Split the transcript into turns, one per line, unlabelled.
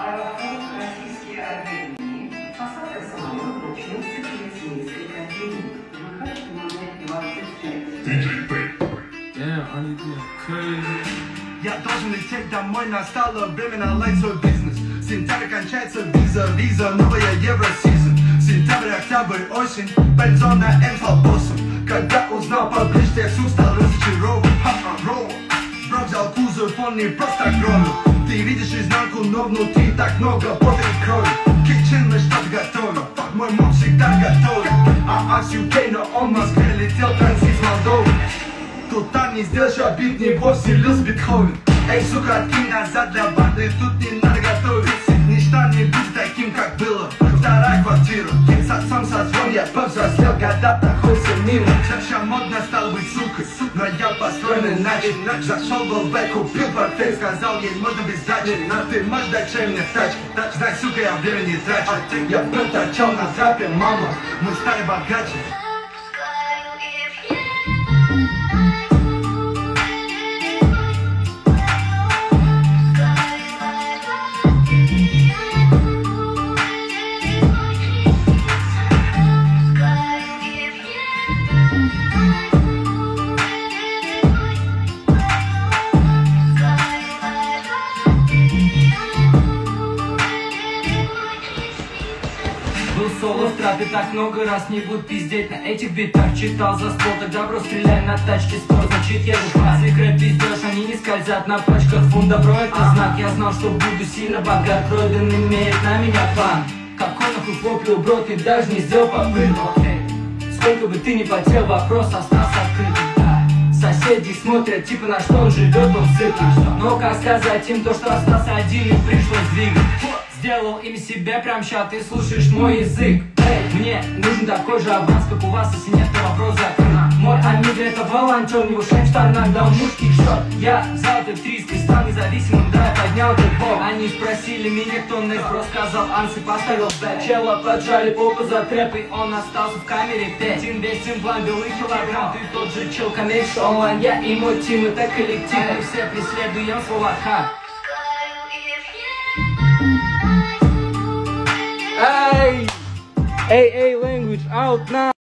Аэрофлот российские авиалинии. Посадка самолета начнется через несколько минут. Выход номер 25.
Damn, honey, you crazy.
Я должен лететь домой, настало время наладить свой бизнес. Сентябрь кончается, виза, новая евросизон. Сентябрь, октябрь, осень, бензон на М стал боссом. Когда узнал поближе, я стал разочарован. Бро взял кузов, он не просто огромен. Ты видишь изнанку, но внутри так много пота и крови. Kitchen, мы что-то готовим, мой муж всегда готовит. С UK, но он в Москве летел транзит с Молдовы. Тут там не сделаешь обид, не вселился Бетховен. Эй, сука, откинь назад для банды, тут не надо готовить. Ничто не будет таким, как было. Вторая квартира, с отцом созвон, я повзрослел, года проходятся мимо. Сейчас модно стало быть сукой, но я построен иначе. Зашел в ЛБ, купил портфель, сказал, ей можно без дачи. Но ты можешь дать чай мне в тачке, знай, сука, я время не трачу. Я проторчал на трапе, мама, мы стали богаче.
Был соло в трапе, так много раз не буду пиздеть на этих битах. Читал за ствол, тогда бро стреляй на тачке спор. Значит я же класс, секрет пиздешь, они не скользят на пачках. Фунт добро это знак, я знал, что буду сильно богат. Ройден имеет на меня план. Какой нахуй поплю, бро, ты даже не сделал попытку. Сколько бы ты ни потел, вопрос остался открытым. Соседи смотрят, типа на что он живет, он сыпет. Но как сказать им то, что остался один и пришлось двигать. Сделал им себе прям ща, ты слушаешь мой язык. Эй, мне нужен такой же аванс, как у вас, если нет, то вопрос закрыт. Мой амиго это волонтер, не в ушах штанах, дал мужский шот. Я взял этот риск и стал независимым, да, я поднял этот бок. Они спросили меня, кто Нейс, бро, сказал Анс и поставил бэк. Чела поджали попу за трэп, и он остался в камере 5. Весь имплант, белый килограмм, ты тот же чел, коммерческий онлайн. Я и мой тим, это коллектив, мы все преследуем свой ха.
Hey, language out now.